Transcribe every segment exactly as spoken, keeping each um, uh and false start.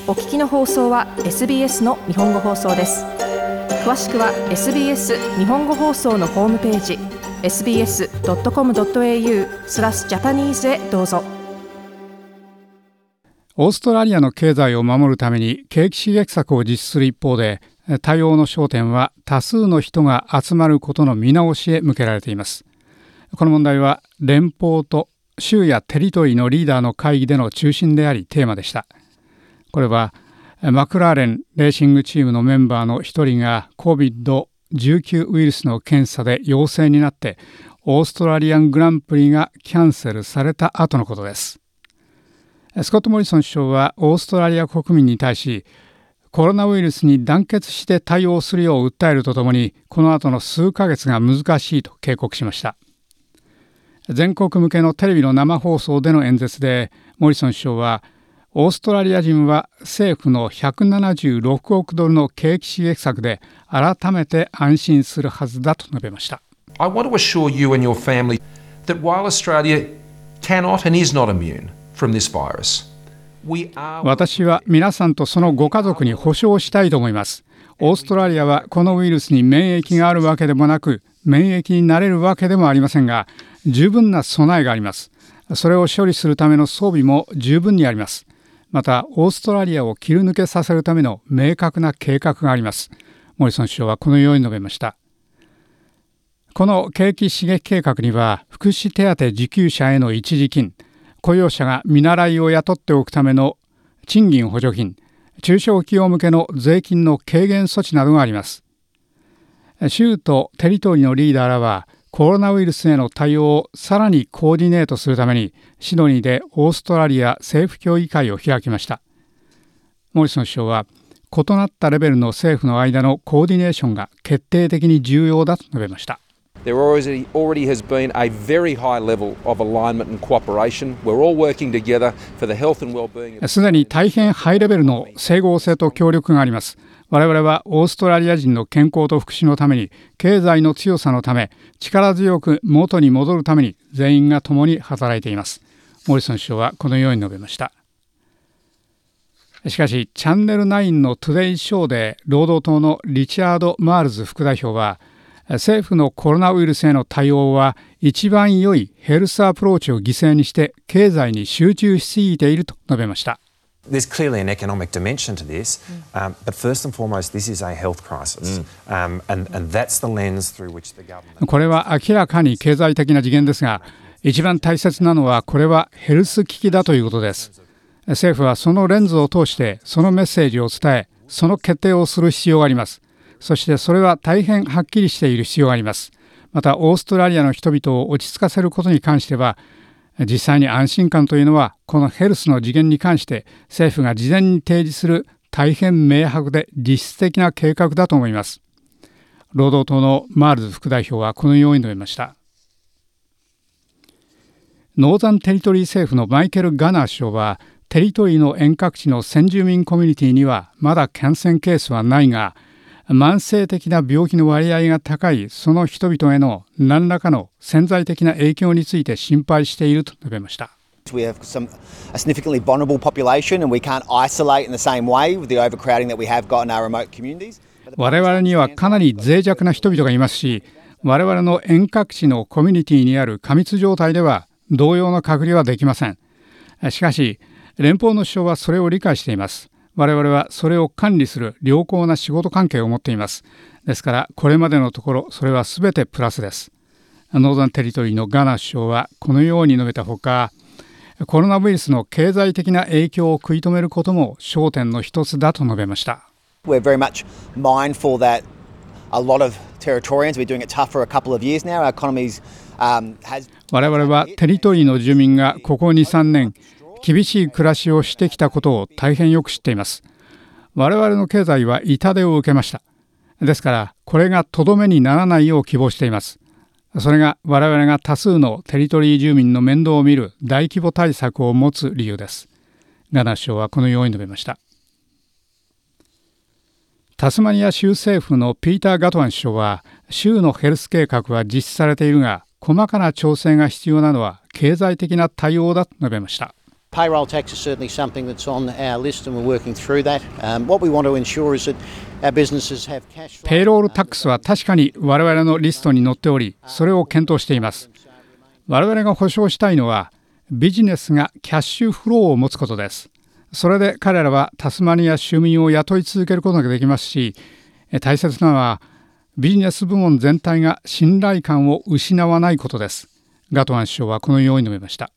お聞きの放送は エスビーエス の日本語放送です。詳しくは エスビーエス 日本語放送のホームページ エスビーエスドットコムドットエーユー スラスジャパニーズへどうぞ。 オーストラリアの経済を守るために景気刺激策を実施する一方で、対応の焦点は多数の人が集まることの見直しへ向けられています。この問題は連邦と州やテリトリーのリーダーの会議での中心でありテーマでした。これはマクラーレンレーシングチームのメンバーの一人が コービッドじゅうきゅう ウイルスの検査で陽性になってオーストラリアングランプリがキャンセルされた後のことです。スコット・モリソン首相はオーストラリア国民に対しコロナウイルスに団結して対応するよう訴えるとともにこの後の数ヶ月が難しいと警告しました。全国向けのテレビの生放送での演説でモリソン首相はオーストラリア人は政府のひゃくななじゅうろくおくドルの景気刺激策で改めて安心するはずだと述べました。 I want to assure you and your family that while Australia cannot and is not immune from this virus, we are... 私は皆さんとそのご家族に保証したいと思います。オーストラリアはこのウイルスに免疫があるわけでもなく、免疫になれるわけでもありませんが、十分な備えがあります。それを処理するための装備も十分にあります。またオーストラリアを切り抜けさせるための明確な計画があります。モリソン首相はこのように述べました。この景気刺激計画には福祉手当受給者への一時金、雇用者が見習いを雇っておくための賃金補助金、中小企業向けの税金の軽減措置などがあります。州とテリトリーのリーダーらはコロナウイルスへの対応をさらにコーディネートするためにシドニーでオーストラリア政府協議会を開きました。モリソン首相は異なったレベルの政府の間のコーディネーションが決定的に重要だと述べました。 There already, already has been a very high level of alignment and cooperation. We're all working together for the health and well-being. すでに大変ハイレベルの整合性と協力があります。我々はオーストラリア人の健康と福祉のために、経済の強さのため、力強く元に戻るために全員が共に働いています。モリソン首相はこのように述べました。しかし、チャンネルナインのトゥデイショーで労働党のリチャード・マールズ副代表は、政府のコロナウイルスへの対応は一番良いヘルスアプローチを犠牲にして経済に集中しすぎていると述べました。 There's clearly an economic dimension to this, um, but first and foremost, this is a health crisis, um, and, and that's the lens through which the government... これは明らかに経済的な次元ですが、一番大切なのはこれはヘルス危機だということです。政府はそのレンズを通してそのメッセージを伝え、その決定をする必要があります。そしてそれは大変はっきりしている必要があります。またオーストラリアの人々を落ち着かせることに関しては、実際に安心感というのはこのヘルスの次元に関して政府が事前に提示する大変明白で実質的な計画だと思います。労働党のマールズ副代表はこのように述べました。ノーザンテリトリー政府のマイケル・ガナー首相は、テリトリーの遠隔地の先住民コミュニティにはまだ感染ケースはないが、慢性的な病気の割合が高いその人々への何らかの潜在的な影響について心配していると述べました。 We have some, a significantly vulnerable population and we can't isolate in the same way with the overcrowding that we have got in our remote communities. 我々にはかなり脆弱な人々がいますし、我々の遠隔地のコミュニティにある過密状態では同様の隔離はできません。しかし、連邦の首相はそれを理解しています。我々はそれを管理する良好な仕事関係を持っています。ですからこれまでのところそれはすべてプラスです。ノーザンテリトリーのガナー首相はこのように述べたほか、コロナウイルスの経済的な影響を食い止めることも焦点の一つだと述べました。 We're very much mindful that a lot of Territorians have been doing it tough for a couple of years now. Our economies um, has 我々はテリトリーの住民がここに、さんねん厳しい暮らしをしてきたことを大変よく知っています。我々の経済は痛手を受けました。ですからこれがとどめにならないよう希望しています。それが我々が多数のテリトリー住民の面倒を見る大規模対策を持つ理由です。ガナー首相はこのように述べました。タスマニア州政府のピーター・ガトワン首相は、州のヘルス計画は実施されているが、細かな調整が必要なのは経済的な対応だと述べました。 Payroll tax is certainly something that's on our list and we're working through that. Um, what we want to ensure is that our businesses have cash flow. ペイロールタックスは確かに我々のリストに載っており、それを検討しています。我々が保証したいのは、ビジネスがキャッシュフローを持つことです。それで彼らはタスマニア州民を雇い続けることができますし、大切なのはビジネス部門全体が信頼感を失わないことです。ガトワン首相はこのように述べました。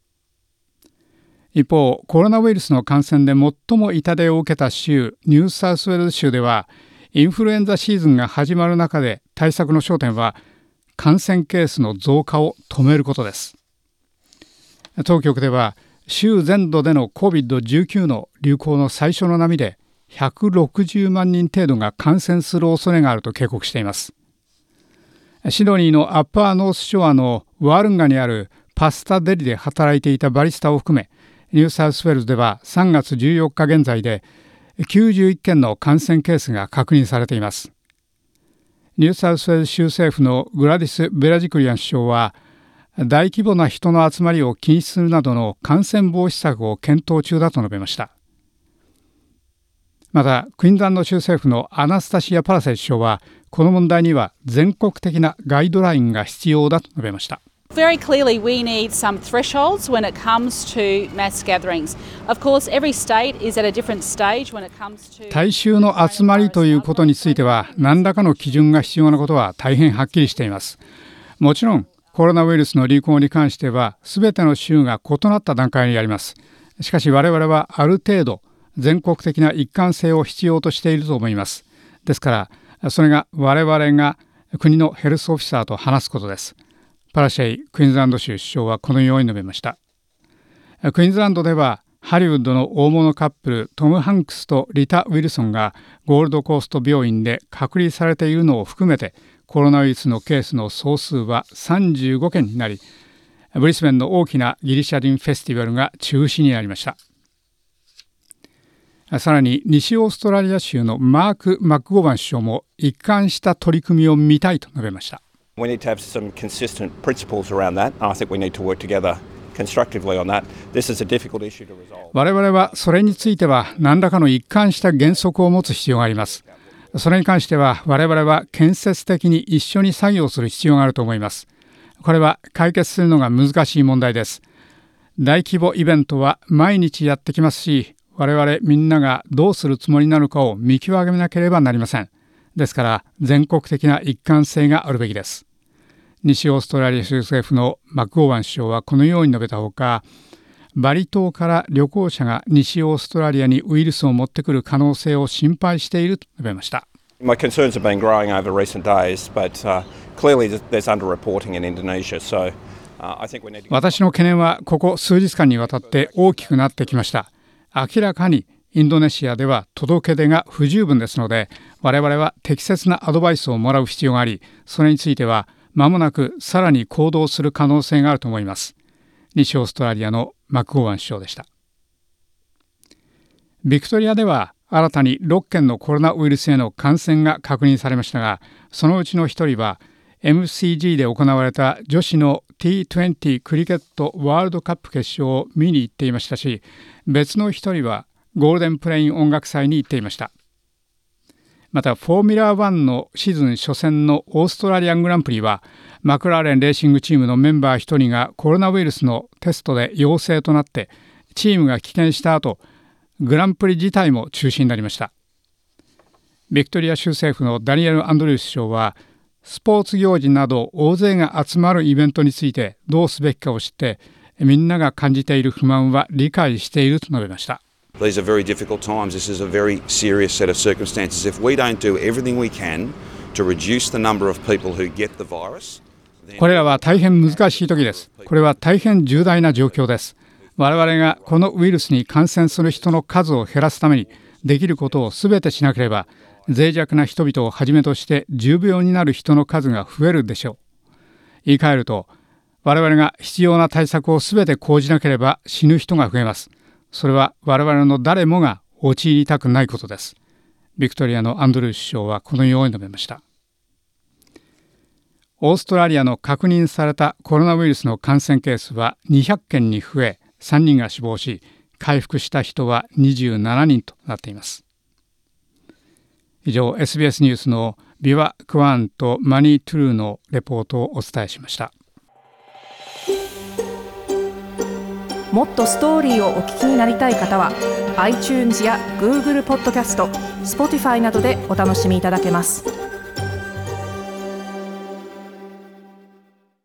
一方、コロナウイルスの感染で最も痛手を受けた州、ニューサウスウェールズ州では、インフルエンザシーズンが始まる中で対策の焦点は、感染ケースの増加を止めることです。当局では、州全土での コービッドじゅうきゅう の流行の最初の波で、ひゃくろくじゅうまんにん程度が感染する恐れがあると警告しています。シドニーのアッパーノースショアのワールンガにあるパスタデリで働いていたバリスタを含め、ニューサウスウェールズではさんがつじゅうよっか現在できゅうじゅういっけんの感染ケースが確認されています。ニューサウスウェールズ州政府のグラディス・ベラジクリアン首相は、大規模な人の集まりを禁止するなどの感染防止策を検討中だと述べました。また、クイーンズランド州政府のアナスタシア・パラセ首相は、この問題には全国的なガイドラインが必要だと述べました。 Very clearly, we need some thresholds when it comes to mass gatherings. Of course, every state is at a different stage when it comes to. 大衆の集まりということについては、何らかの基準が必要なことは大変はっきりしています。もちろん、コロナウイルスの流行に関しては、すべての州が異なった段階にあります。しかし我々はある程度、全国的な一貫性を必要としていると思います。ですから、それが我々が国のヘルスオフィサーと話すことです。パラシェイ・クイーンズランド州首相はこのように述べました。クイーンズランドではハリウッドの大物カップルトム・ハンクスとリタ・ウィルソンがゴールドコースト病院で隔離されているのを含めてコロナウイルスのケースの総数はさんじゅうごけんになり、ブリスベンの大きなギリシャ人フェスティバルが中止になりました。さらに西オーストラリア州のマーク・マックゴバン首相も一貫した取り組みを見たいと述べました。 We need to have some consistent principles around that. I think we need to work together constructively on that. This is a difficult issue to resolve. 我々はそれについては何らかの一貫した原則を持つ必要があります。それに関しては我々は建設的に一緒に作業する必要があると思います。これは解決するのが難しい問題です。大規模イベントは毎日やってきますし、我々みんながどうするつもりなのかを見極めなければなりません。ですから全国的な一貫性があるべきです。西オーストラリア州政府のマクゴーワン首相はこのように述べたほか、バリ島から旅行者が西オーストラリアにウイルスを持ってくる可能性を心配していると述べました。 My concerns have been growing over recent days, but、uh, clearly there's underreporting in Indonesia, so、uh, I think we need to... 私の懸念はここ数日間にわたって大きくなってきました。明らかにインドネシアでは届け出が不十分ですので、我々は適切なアドバイスをもらう必要があり、それについてはまもなくさらに行動する可能性があると思います。西オーストラリアのマクゴーワン首相でした。ビクトリアでは新たにろっけんのコロナウイルスへの感染が確認されましたが、そのうちのひとりは エムシージー で行われた女子の ティートゥエンティー クリケットワールドカップ決勝を見に行っていましたし、別のひとりはゴールデンプレイン音楽祭に行っていました。またフォーミュラーワンのシーズン初戦のオーストラリアングランプリはマクラーレンレーシングチームのメンバーひとりがコロナウイルスのテストで陽性となってチームが棄権した後、グランプリ自体も中止になりました。ビクトリア州政府のダニエル・アンドリュース首相はスポーツ行事など大勢が集まるイベントについてどうすべきかを知ってみんなが感じている不満は理解していると述べました。 These are very difficult times. This is a very serious set of circumstances. If we don't do everything we can to reduce the number of people who get the virus, これらは大変難しい時です。これは大変重大な状況です。我々がこのウイルスに感染する人の数を減らすためにできることをすべてしなければ、脆弱な人々をはじめとして重病になる人の数が増えるでしょう。言い換えると、我々が必要な対策をすべて講じなければ死ぬ人が増えます。それは我々の誰もが陥りたくないことです。ビクトリアのアンドルー首相はこのように述べました。オーストラリアの確認されたコロナウイルスの感染ケースはにひゃっけんに増え、 さんにんが死亡し、回復した人はにじゅうななにんとなっています。以上、 エスビーエス ニュースのビワ・クワンとマニー・トゥルーのレポートをお伝えしました。 もっとストーリーをお聞きになりたい方は iTunes や Google ポッドキャスト、Spotify などでお楽しみいただけます。